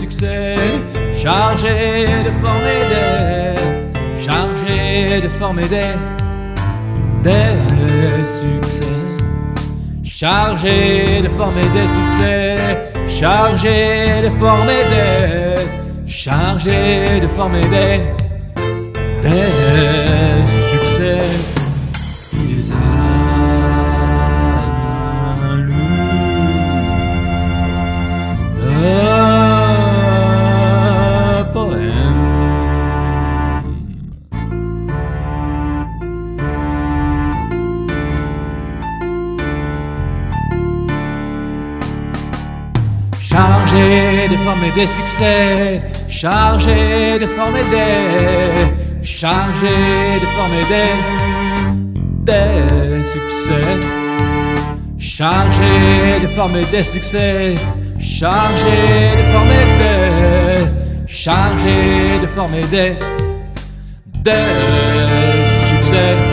succès, chargé de former des succès, chargé de former des succès, chargé de former des succès. Des allures de poèmes. Chargé de former des succès, chargé de former des succès, chargé de former des succès, chargé de former des succès.